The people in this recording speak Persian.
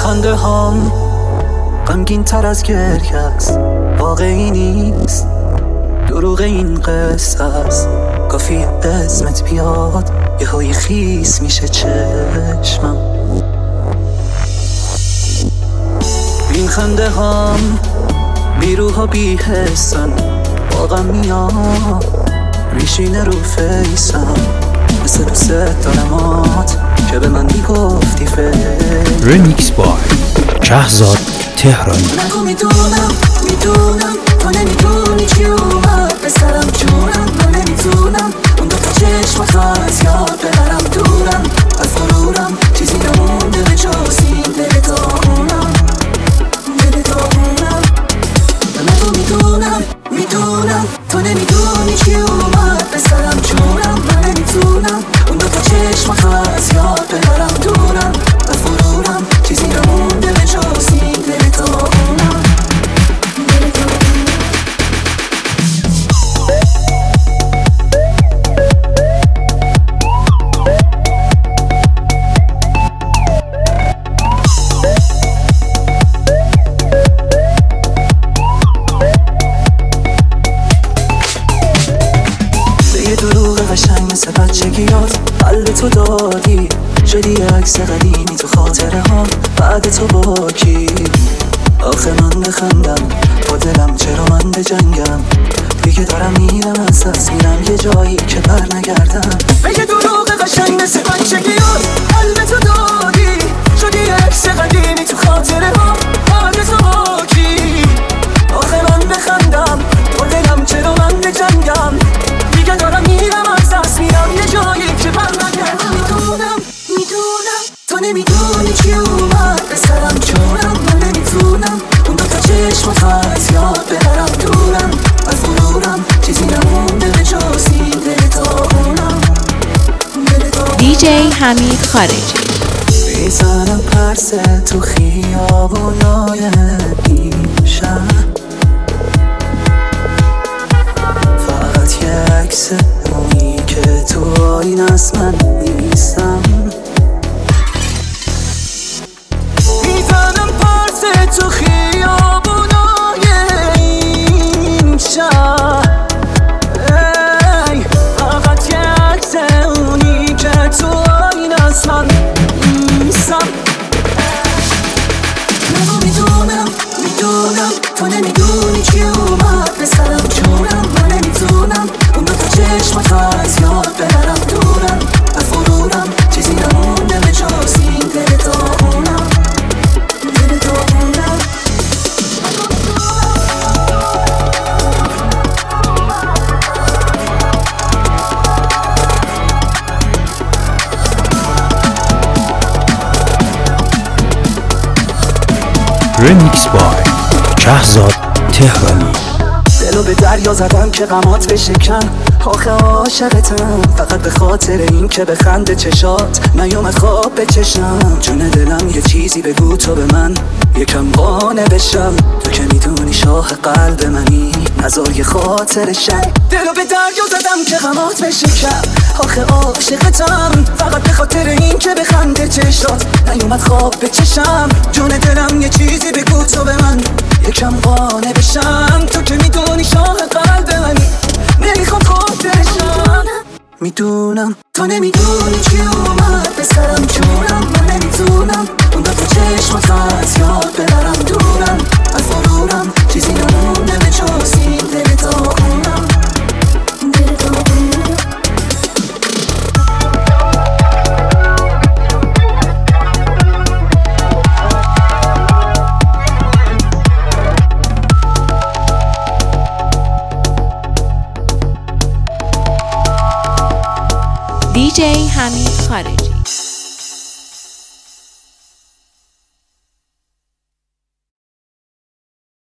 خنده هام غمگین تر از گریه است، واقعی نیست، دروغ این قصه است. کافی اسمت بیاد یه های خیس میشه چشمم. این خنده هام بی روح و بی حسن، واقعا میاد میشینه رو فیسم. مثل دوست دارمات که به من میگفتی فکر. رمیکس بای شهرزاد تهرانی. نگو میدونم تو نمیدونی چی اومد به سرم جونم. من نمیتونم اون دوتا چشمات را از یاد ببرم دورم از غرورم. چیزی نمونده به جز این دل داغونم. نگو میدونم تو نمیدونی چی اومد به سرم جونم. من نمیتونم اون دوتا چشمات را از یاد ببرم دورم از غرورم. چیزی نمونده به جز این دل داغونم. قشنگ مثل بچگیات قلب تو دادی، شدی عکس قدیمی تو خاطره ها بعد تو با کی. آخه من بخندم با دلم، چرا من بجنگم؟ دیگه دارم میرم از دست میرم یه جایی که بر نگردم. بگه دروغ قشنگ مثل بچگیات قلب تو دادی، شدی عکس قدیمی تو خاطره ها بعد تو با کی. آخه من بخندم با دلم، چرا من بجنگم؟ دیگه دارم میرم از دست میرم یه جایی که بر نگردم. میدونم تو نمیدونی چی اومد به سرم جونم. من نمیتونم اون دوتا چشمات را از یاد ببرم دورم از غرورم. چیزی نمونده به جز این دل داغونم. دیجی حمید خارجی. میزنم پرسه تو خیابونای این شهر، فقط یه عکس اونی که تو آینه است من نیستم. میزنم پرسه تو خیابونای این شهر، فقط یه عکس اونی که تو آینه است من نیستم. نگو میدونم تو نمیدونی چی اومد به سرم جونم. من نمیتونم اون دوتا چشمات را از یاد ببرم دورم از غرورم. چیزی نمونده به جز این دل داغونم. رمیکس بای شهرزاد تهرانی. دلو به دریا زدم که غمات بشکن، آخه عاشقتم فقط به خاطر این که به خنده چشات نیومد خواب بچشم. جون دلم یه چیزی بگو تو به من یکم قانع بشم. تو که میدونی شاه قلب منی، نذار یه خاطرشم. دلو به دریا زدم که غمات بشکن، آخه عاشقتم فقط به خاطر این که به خنده چشات نیومد خواب بچشم. جون دلم یه چیزی بگو تو به من یکم قانع بشم. تو که میدونی شاه قلب منی، نمیخوام خاطرشم. میدونم تو نمیدونی چی اومد به سرم جونم. من نمیتونم اون دوتا چشمات را از یاد ببرم دورم از غرورم. چیزی نمونده به جز این دل داغونم. دیجی حمید خارجی.